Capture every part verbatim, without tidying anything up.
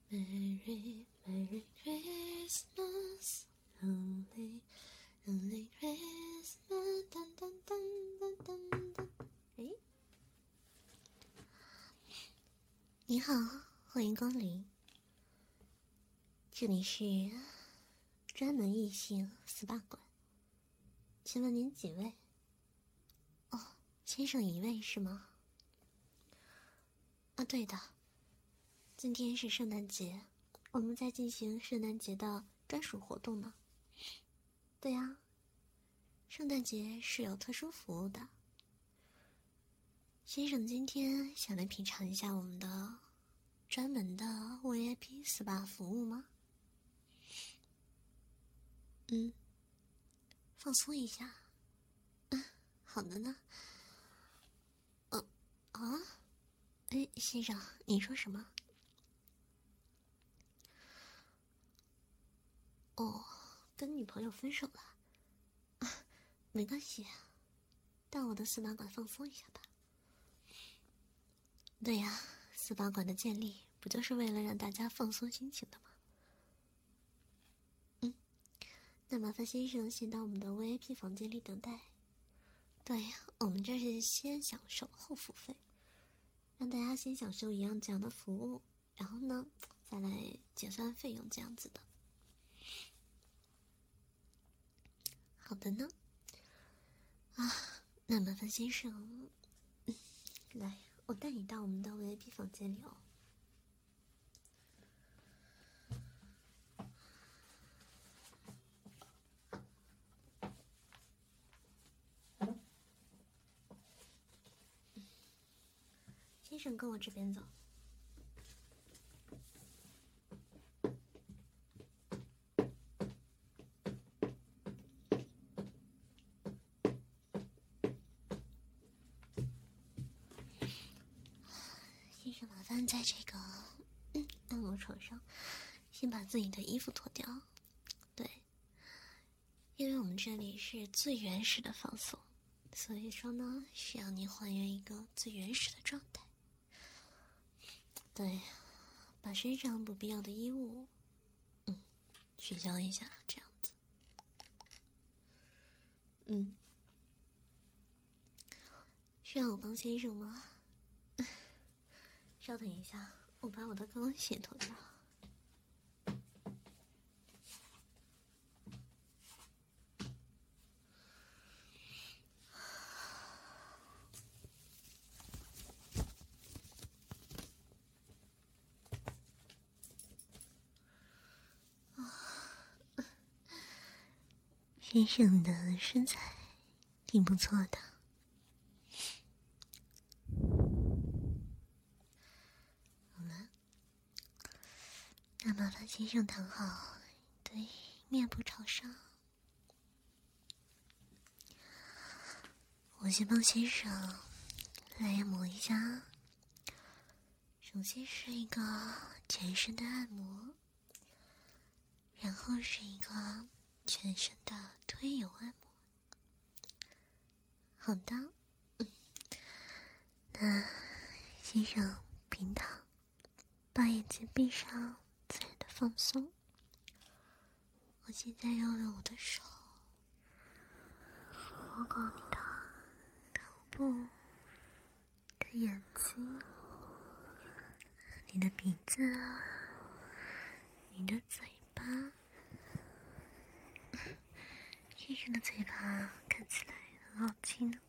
Merry Merry Christmas, Holy Holy Christmas， 噔噔噔噔噔噔。哎，你好，欢迎光临，这里是专门异性 S P A 馆，请问您几位？哦，先生一位是吗？啊，对的。今天是圣诞节，我们在进行圣诞节的专属活动呢。对呀，圣诞节是有特殊服务的。先生今天想来品尝一下我们的专门的 V I P S P A 服务吗？嗯，放松一下。嗯，好的呢。嗯、哦，啊，哎，先生，你说什么？哦，跟女朋友分手了。啊，没关系，到我的司马馆放松一下吧。对呀，司马馆的建立不就是为了让大家放松心情的吗？嗯，那麻烦先生先到我们的 V I P 房间里等待。对呀，我们这是先享受后付费，让大家先享受一样这样的服务，然后呢再来结算费用这样子的。好的呢。啊，那麻烦先生，嗯，来，我带你到我们的 V I P 房间里哦。先生跟我这边走。先生，麻烦在这个嗯按摩床上先把自己的衣服脱掉。对，因为我们这里是最原始的放松，所以说呢需要你还原一个最原始的状态。对，把身上不必要的衣物嗯取消一下，这样子。嗯，需要我帮先生吗？稍等一下，我把我的高跟鞋脱掉。先生的身材挺不错的。好了，那麻烦先生躺好，对，面部朝上。我先帮先生来按摩一下。首先是一个全身的按摩，然后是一个全身的推油按摩。好的，嗯，那先生平躺，把眼睛闭上，自然的放松。我现在要用我的手摸过你的头部、你的眼睛、你的鼻子、你的嘴巴。先生的嘴巴看起来很好听呢。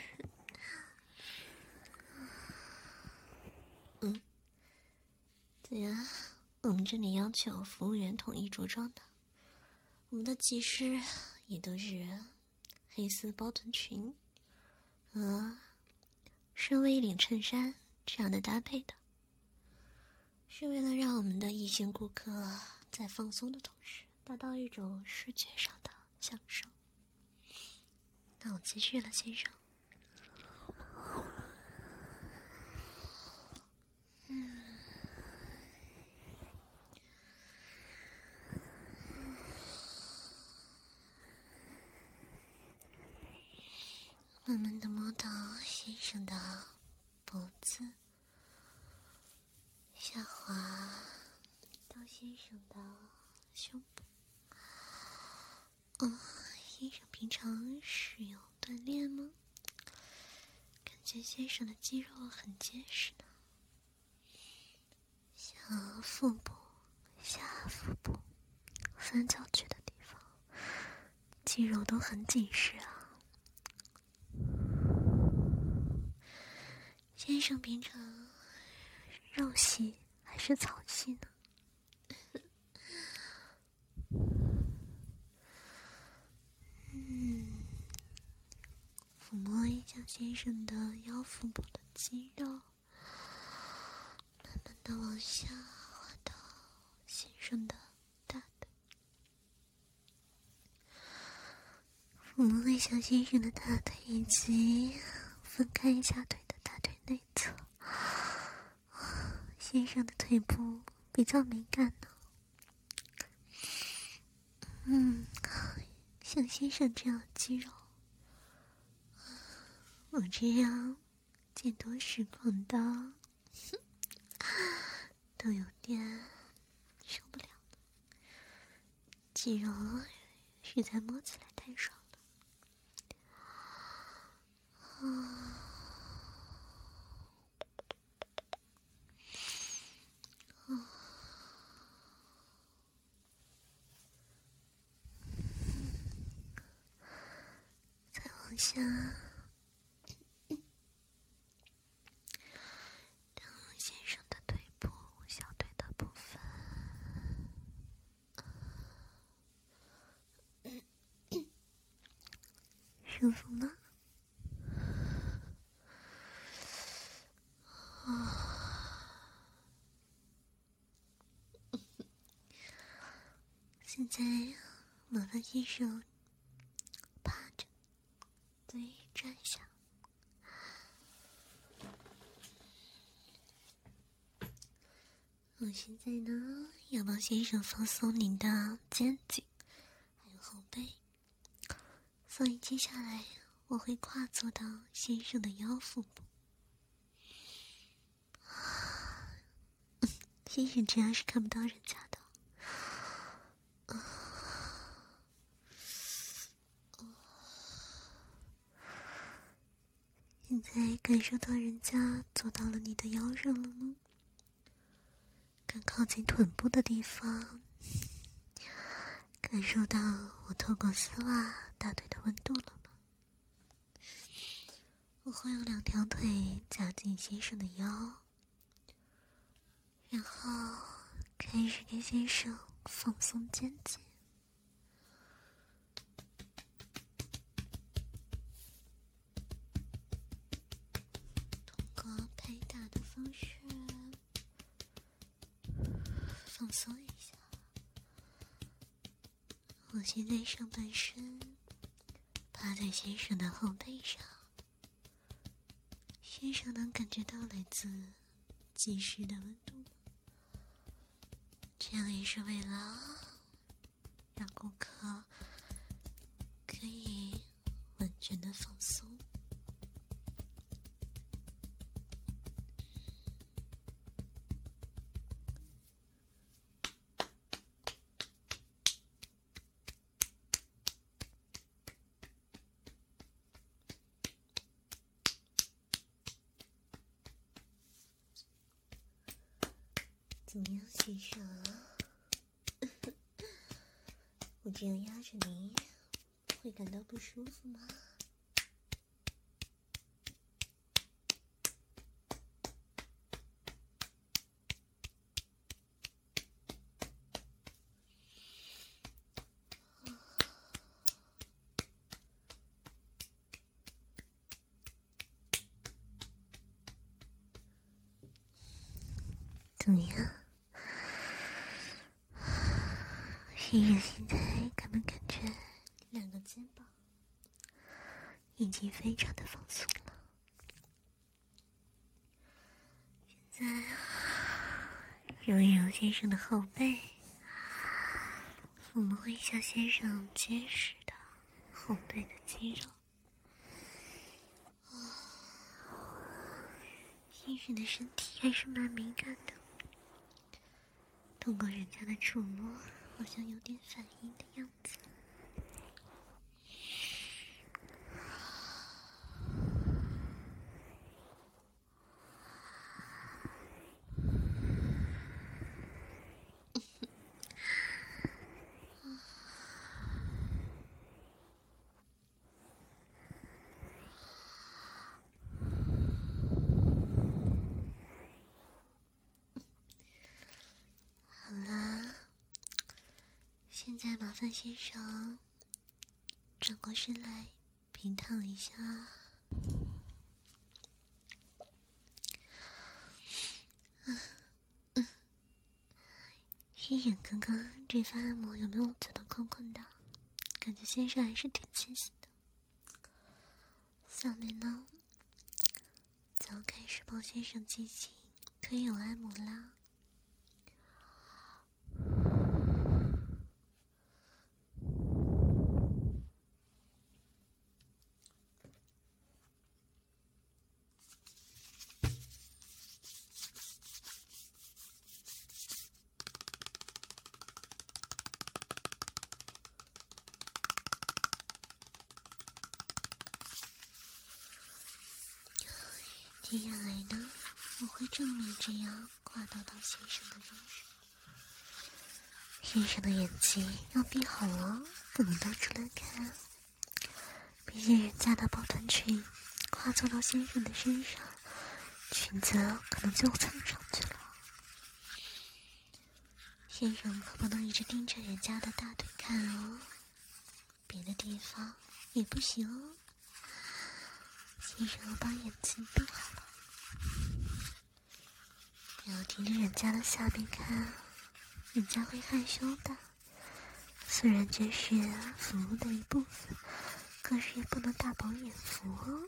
嗯，对呀，我们这里要求服务员统一着装的，我们的技师也都是黑丝包臀裙和深 V 领衬衫这样的搭配的，是为了让我们的异性顾客在放松的同时达到一种视觉上的享受。那我继续了，先生。嗯，慢慢的摸到先生的脖子，下滑先生的胸部。嗯，先生平常是有锻炼吗？感觉先生的肌肉很结实呢。像腹部、下腹部、三角区的地方，肌肉都很紧实啊。先生平常肉系还是草系呢？嗯，抚摸一下先生的腰腹部的肌肉，慢慢的往下滑到先生的大腿，抚摸一下先生的大腿，以及分开一下腿的大腿内侧。先生的腿部比较敏感呢。嗯，像先生这样的肌肉，我这样见多识广的都有点受不了了，肌肉实在摸起来太爽了。啊，啊，再往下，到先生的腿部、小腿的部分。舒服吗？现在麻烦先生趴着，嘴转一下。我现在呢，要帮先生放松您的肩颈，还有后背，所以接下来我会跨坐到先生的腰腹部。先生这样是看不到人家的。现在感受到人家坐到了你的腰上了吗？更靠近臀部的地方，感受到我透过丝袜大腿的温度了吗？我会用两条腿夹紧先生的腰，然后开始给先生放松肩颈。通过拍打的方式放松一下。我现在上半身趴在先生的后背上，先生能感觉到来自即时的温度吗？这样也是为了让顾客可以完全的放松。怎么样，先生？我这样压着你，会感到不舒服吗？怎么样？先生现在感不感觉两个肩膀已经非常的放松了？现在揉一揉先生的后背，抚摸一下先生结实的后背的肌肉。先生的身体还是蛮敏感的， 通过人家的触摸，好像有点反应的样子。现在麻烦先生转过身来平躺一下。嗯嗯，先生刚刚这番按摩有没有觉得困困的？感觉先生还是挺清醒的。下面呢，就要开始帮先生进行推油按摩啦。接下来呢，我会正面这样挂到到先生的身上。先生的眼睛要闭好了，不能倒出来看。毕竟人家的包臀裙跨坐到先生的身上，裙子可能就蹭上去了。先生可不能一直盯着人家的大腿看哦，别的地方也不行哦。先生要把眼睛闭好了，不要盯着人家的下面看，人家会害羞的。虽然这是服务的一部分，可是也不能大饱眼福哦。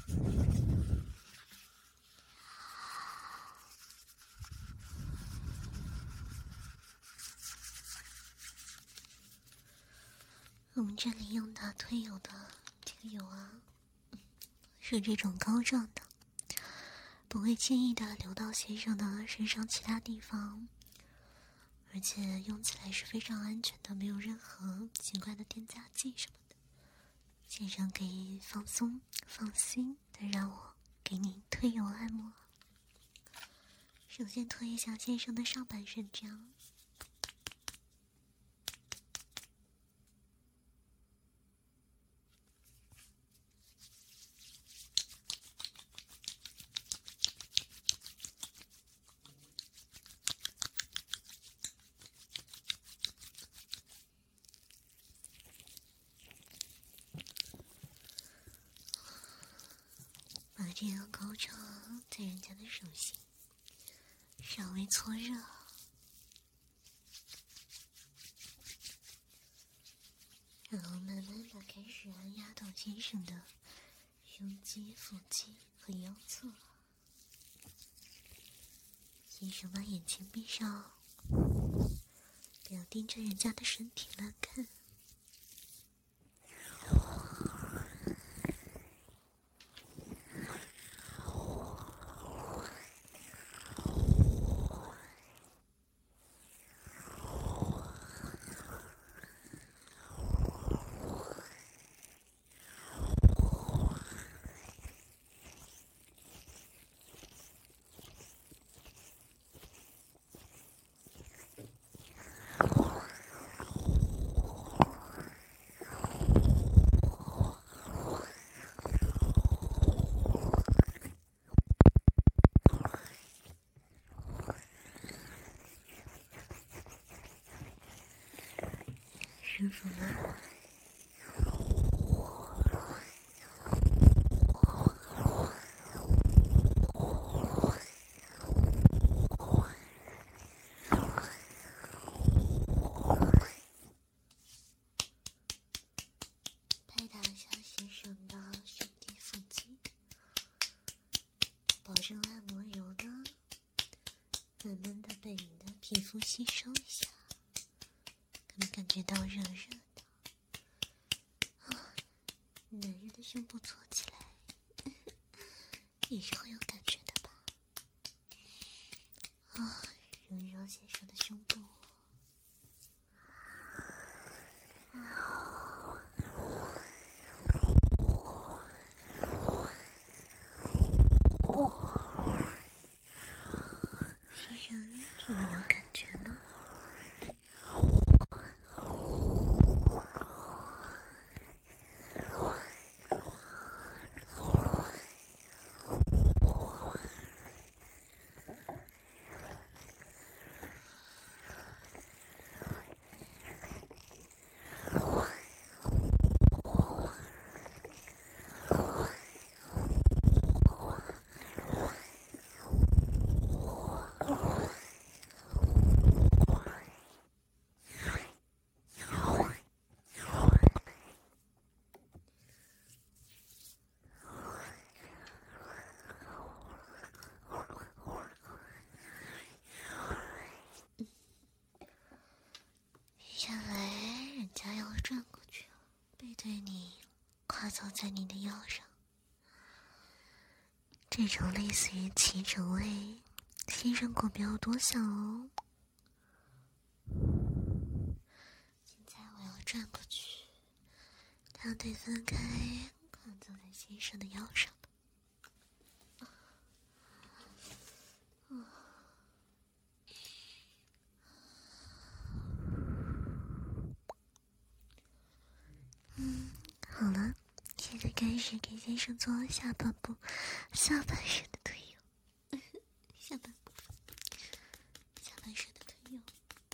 我们这里用的推油的这个油啊，是这种膏状的，不会轻易的流到先生的身上其他地方，而且用起来是非常安全的，没有任何奇怪的添加剂什么的。先生可以放松放心的让我给你推油按摩。首先推一下先生的上半身，这样把这个膏状在人家的手心稍微搓热，然后慢慢的开始按压到先生的胸肌、腹肌和腰侧。先生把眼睛闭上，不要盯着人家的身体乱看。舒服吗？拍打一下先生的胸肌、腹肌，保证按摩油呢慢慢的被你的皮肤吸收一下。可能感觉到热热的啊，男人的胸部搓起来也是会有感觉的吧？啊，揉一揉先生的胸部， 有没有感觉呢？下来，人家要转过去，背对你，跨坐在你的腰上。这种类似于骑乘位，先生过不要多想哦。现在我要转过去，两腿分开，跨坐在先生的腰上。嗯，好了，现在开始给先生做下半部、下半身的推油。下半部分，下半身的推油。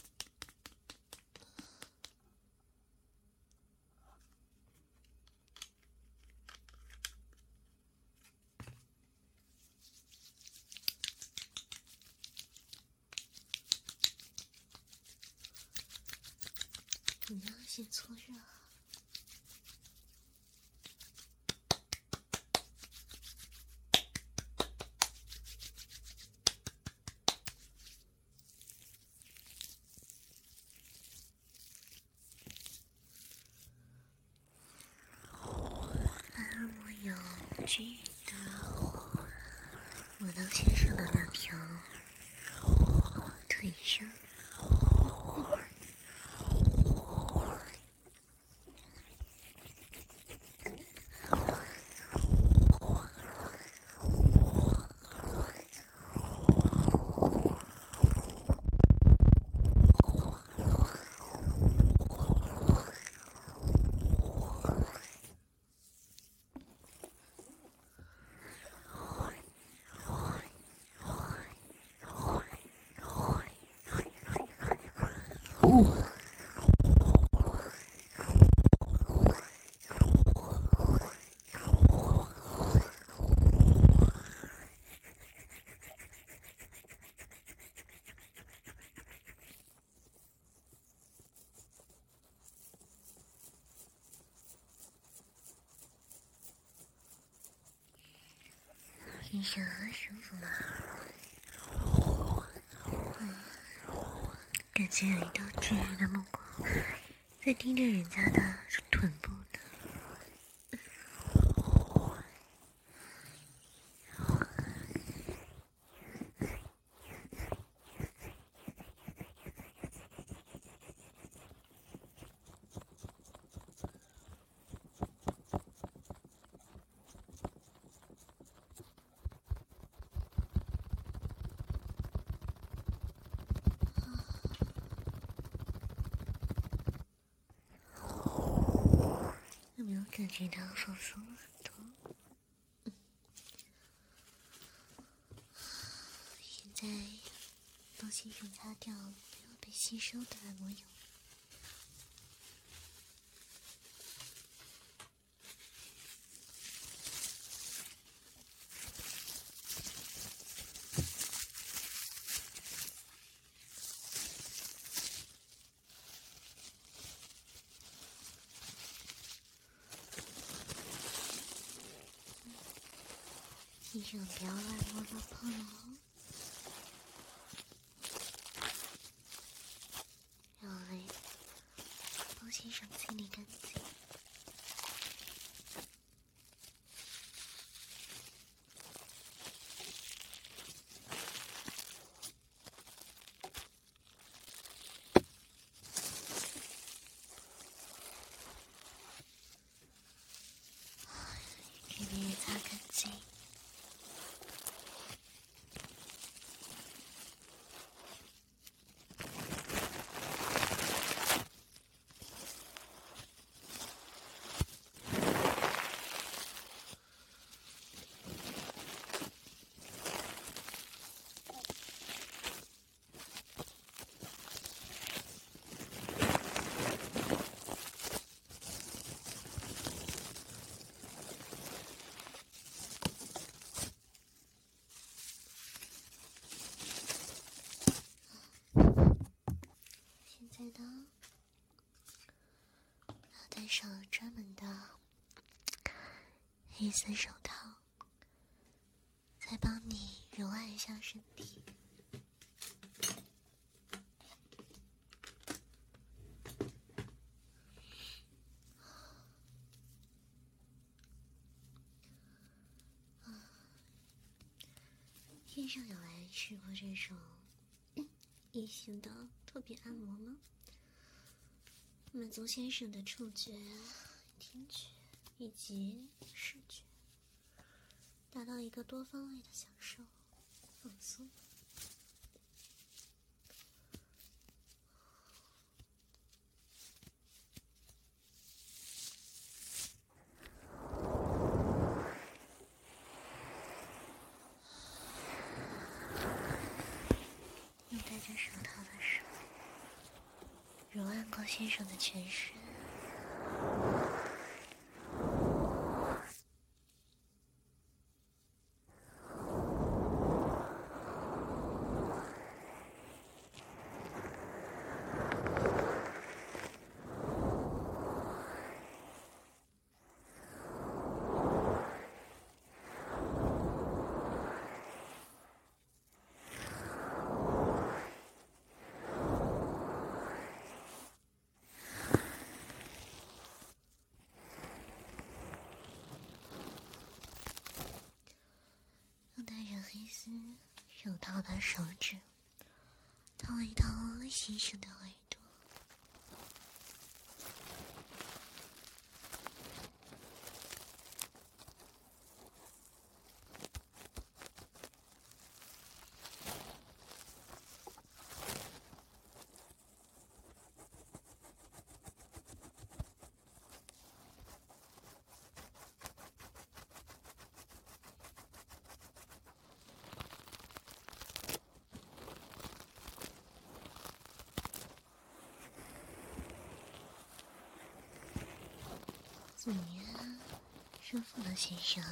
同样先搓热。按摩有均匀的抹到先生的两条腿上。先生舒服吗？嗯，感觉有一道炙热的目光在盯着人家的臀部呢。有没有感觉到放松了很多？嗯，现在帮先生擦掉没有被吸收的按摩油。先生不要乱摸乱碰哦，要来帮先生清理干净。这边也擦干净。 上专门的黑色手套，再帮你揉按一下身体。先生有来试过这种异性的特别按摩吗？满足先生的触觉、听觉以及视觉，达到一个多方位的享受、放松。用戴着手套的手揉按过先生的全身，黑丝手套的手指套一套先生的耳朵，怎么样，舒服了先生？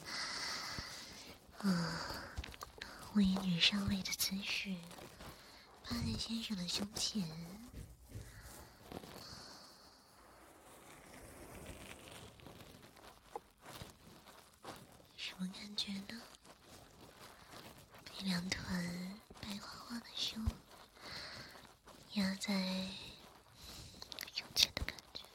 啊，我以女上位的姿势趴在先生的胸前，什么感觉呢？被两团白花花的胸压在胸前的感觉。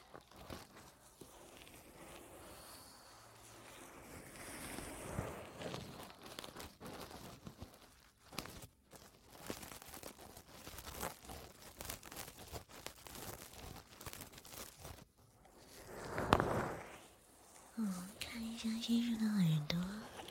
嗯，看一下先生的耳朵。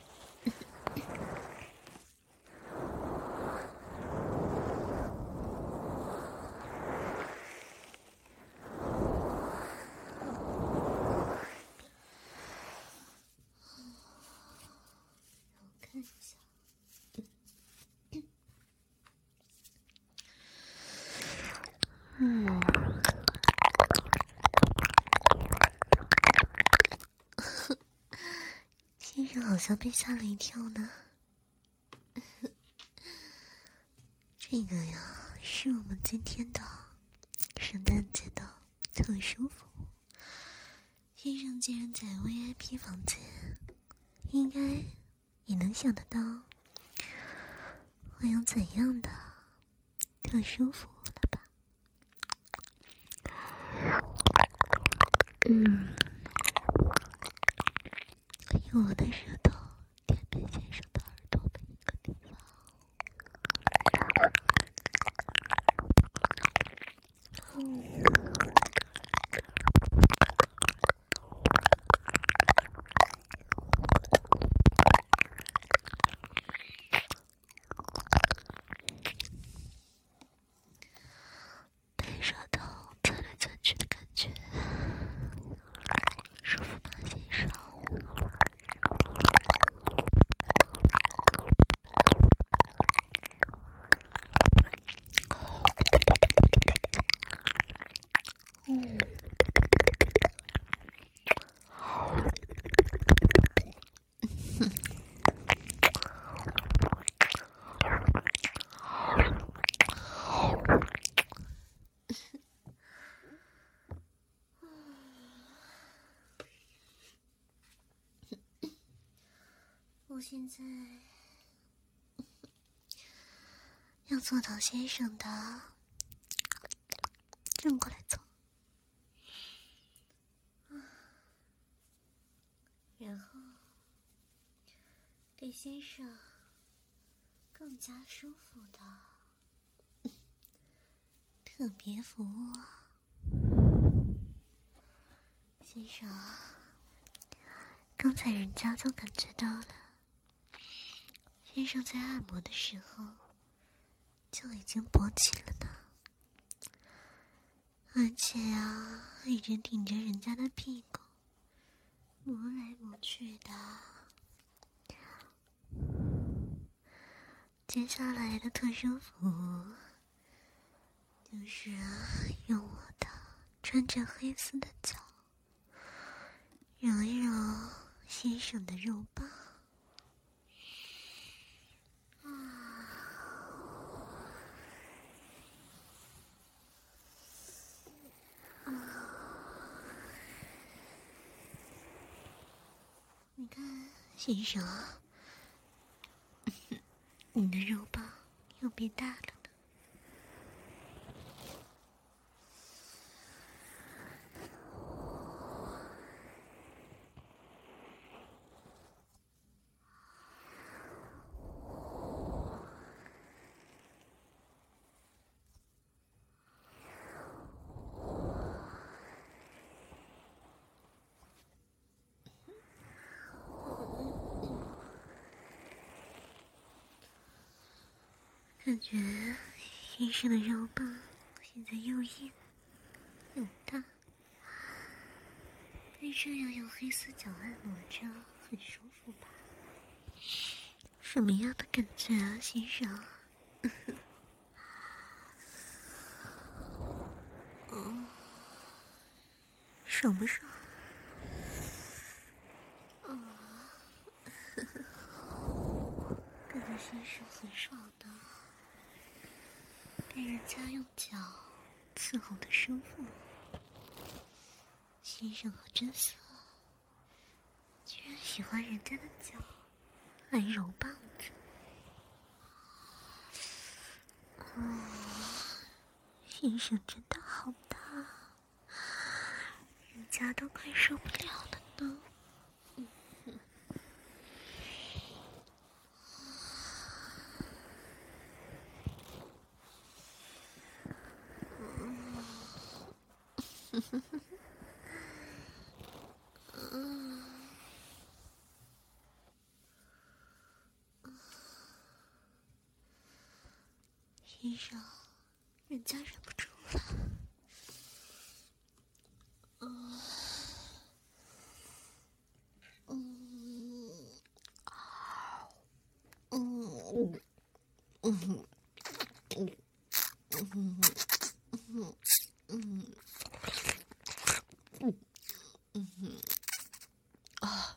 看一下，嗯，先生好像被吓了一跳呢。这个呀，是我们今天的圣诞节的特殊服务。先生既然在 V I P 房间，应该也能想得到会有怎样的特殊服务了吧？嗯，用我的舌头舔遍先生的耳朵每一个地方。嗯，带舌头钻来钻去的感觉，舒服吗，先生？ 我现在要坐到先生的正过来坐，然后给先生更加舒服的特别服务。先生，刚才人家都感觉到了，先生在按摩的时候就已经勃起了呢，而且啊，一直挺着人家的屁股磨来磨去的。接下来的特殊服务就是用我的穿着黑丝的脚揉一揉先生的肉棒。你看，先生，你的肉棒又变大了呢。感觉先生的肉棒现在又硬又大，被这样用黑丝脚按摩着很舒服吧？什么样的感觉啊，先生？嗯，爽不爽？嗯，感觉先生很爽的。被人家用脚伺候的舒服，先生好真色，居然喜欢人家的脚来揉棒子。哦，先生真的好大，人家都快受不了了呢。先生，人家忍不住了。嗯嗯嗯嗯嗯嗯嗯嗯嗯啊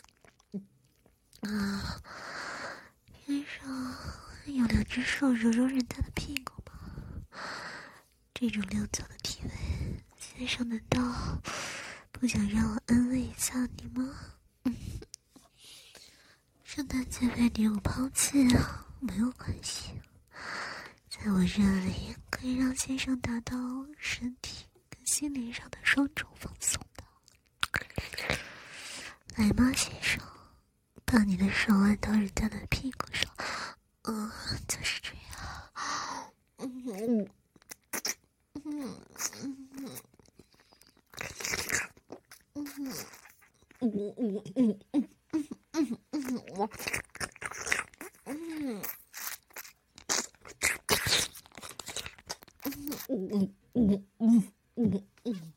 啊！先生，有两只手揉揉人家的屁股吗？这种溜脚的体位，先生难道不想让我安慰一下你吗？嗯，圣诞节被女友抛弃啊，没有关系，在我这里可以让先生达到身体跟心灵上的双重放松的。来吧，先生，把你的手按到人家的屁股上，嗯，就是这样。嗯嗯嗯嗯嗯嗯嗯嗯嗯嗯嗯嗯，我嗯嗯嗯嗯嗯嗯嗯。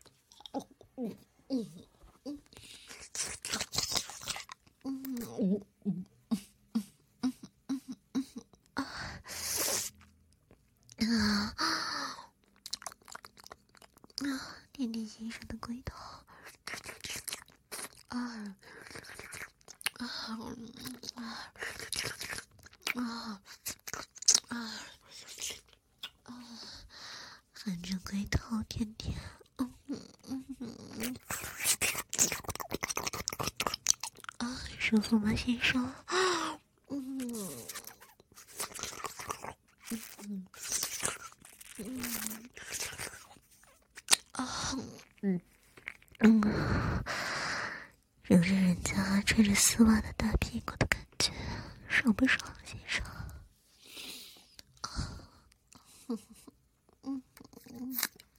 点点先生的龟头，啊啊啊啊啊啊！含着龟头舔舔，嗯嗯嗯嗯，啊， 舒服吗，先生？嗯嗯嗯啊嗯嗯，揉着人家穿着丝袜的大屁股的感觉，爽不爽，先生？嗯嗯嗯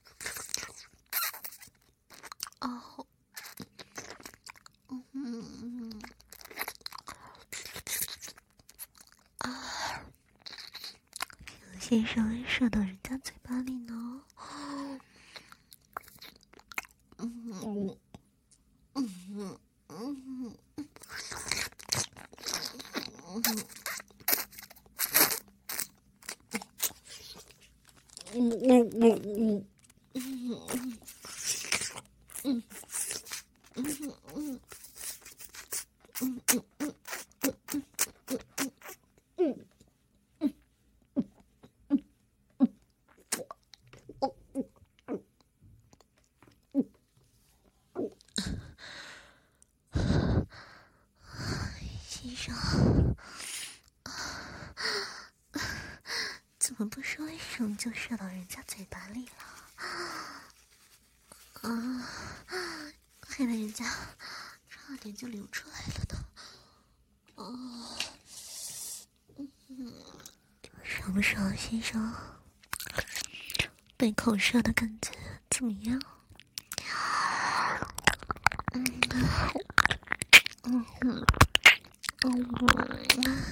哦。嗯嗯啊，先生射到人家嘴巴里呢。嗯嗯嗯嗯嗯嗯嗯嗯嗯嗯先生，怎么不说一声就射到人家嘴巴里了？啊，害得人家差点就流出来了呢。哦，嗯，爽不爽，先生？被口射的感觉怎么样？嗯嗯嗯嗯。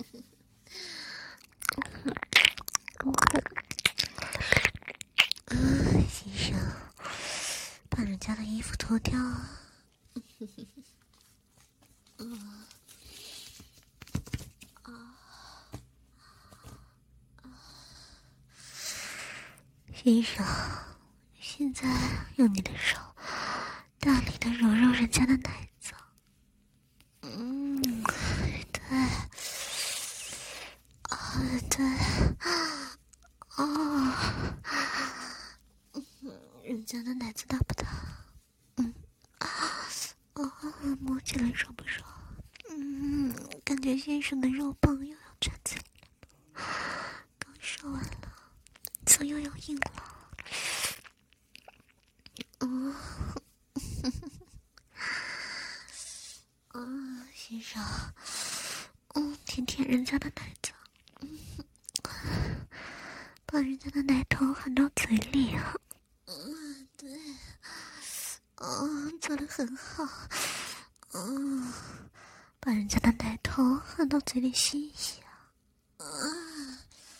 嗯，先生，把人家的衣服脱掉啊！嗯啊啊！先生，现在用你的手大力的揉揉人家的奶子。嗯，对，啊对，啊，人家的奶子大不大？嗯，啊啊，摸起来爽不爽？嗯，感觉先生的肉棒又要站起来了，刚说完了，就又要硬了。嗯，啊，先生，嗯，舔舔人家的奶子，嗯，把人家的奶头含到嘴里啊。嗯，对，嗯，做得很好，嗯，把人家的奶头含到嘴里吸一吸啊。嗯，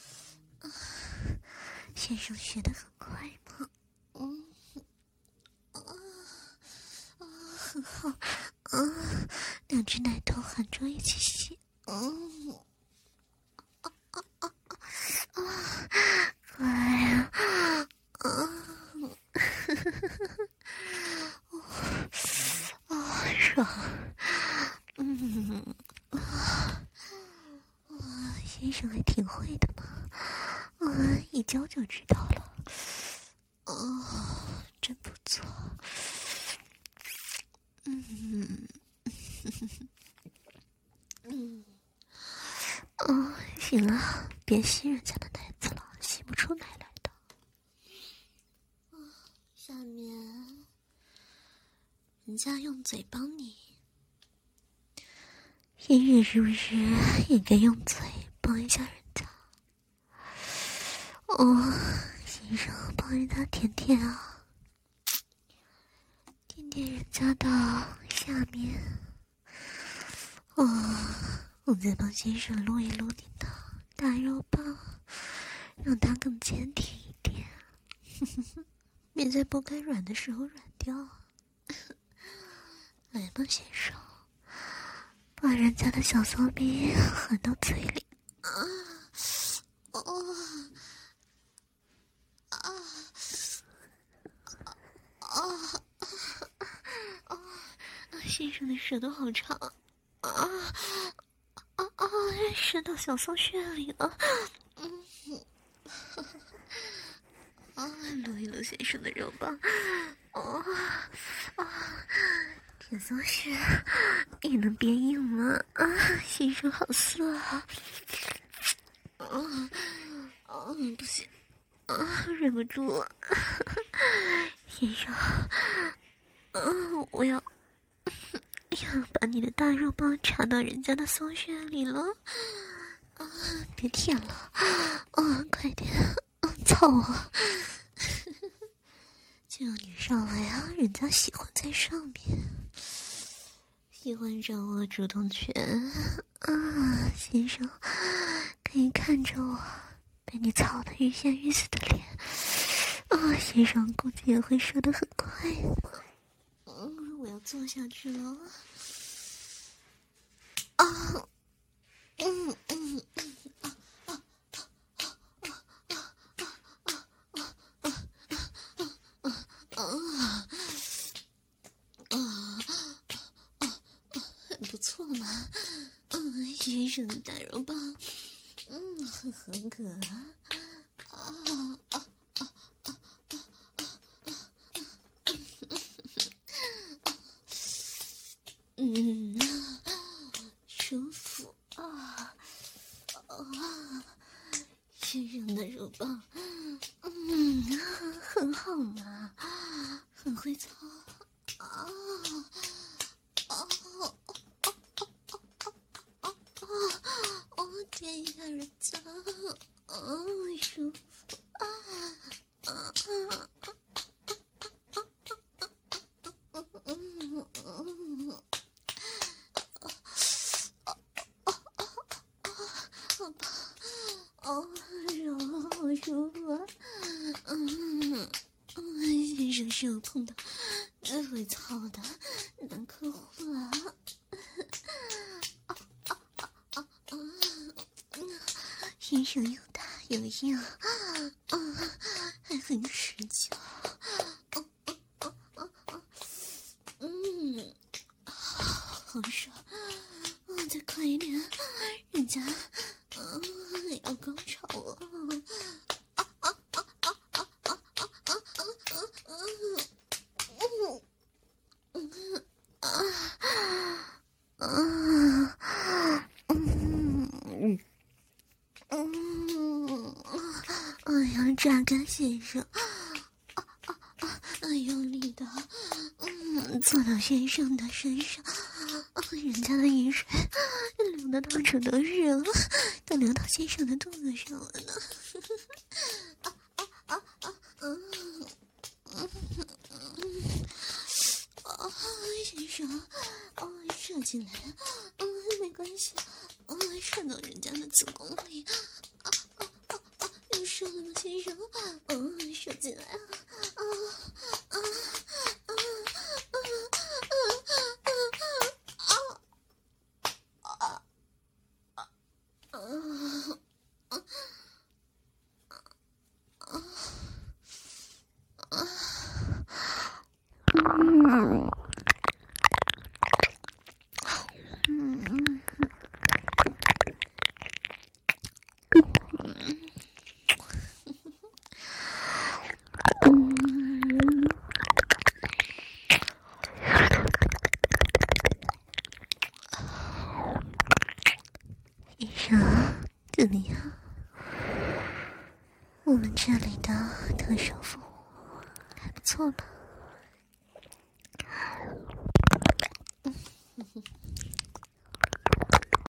先生学得很快吗？嗯，啊啊，很好，啊，两只奶头含着一起吸，嗯，啊啊啊啊，乖啊，啊，呵呵呵呵，哦，爽，嗯，啊，哇，先生还挺会的嘛，啊，一教就知道了，哦，真不错，嗯，嗯，哦，行了，别吸人家的奶子了，吸不出奶来的。嗯，下面人家用嘴帮你，先生是不是也该用嘴帮一下人家？哦，先生帮人家舔舔啊，舔舔人家的下面。哦，我再帮先生撸一撸你的大肉棒，让它更坚挺一点，免在不该软的时候软掉。来吧，先生，把人家的小骚逼含到嘴里。啊，哦，啊，啊，啊，先生的舌头好长，啊，啊啊，伸到小骚穴里了。嗯，啊，撸一撸先生的肉棒。哦，啊， 铁松是也能变硬吗？啊，先生好色啊！啊啊，不行啊，忍不住了，先生，啊，我要要把你的大肉棒插到人家的松穴里了。啊，别舔了，啊，快点，啊，操我！就让你上来啊，人家喜欢在上面，喜欢掌握主动权啊，先生，可以看着我被你操得欲仙欲死的脸啊，先生估计也会射得很快。嗯，我要坐下去了。啊，嗯嗯嗯啊啊啊啊啊啊啊啊啊！啊啊，很不错嘛，嗯，先生的大肉棒，嗯，很合格啊，啊啊啊啊啊啊！嗯，舒服啊啊！先生的肉棒，嗯，很好嘛，很会操啊！哦哦哦哦哦哦哦！哦，舔一下人家，哦，舒服啊啊啊啊！嗯嗯。好吧，哦，手好舒服啊，嗯嗯，先生是我碰到最会操的男客户了，啊啊啊啊啊！先生又大又硬，啊，还很持久，哦哦哦哦哦，嗯，好爽，哦，再快一点，人家。啊，要高潮了！啊啊啊啊啊啊啊啊啊啊！嗯嗯啊啊嗯嗯，哎呀，榨干先生！啊啊啊！用力的，嗯，坐到先生的身上，啊，人家的饮水流的到处都是了，都流到先生的肚子上了呢。啊啊啊啊！嗯嗯嗯，啊，先生，哦，射进来，嗯，没关系，哦，射到人家的子宫里，啊啊啊啊！你射了吗，先生？嗯，射进来了，啊啊啊啊啊啊啊啊啊！医生，怎么样？我们这里的特殊服务还不错吧？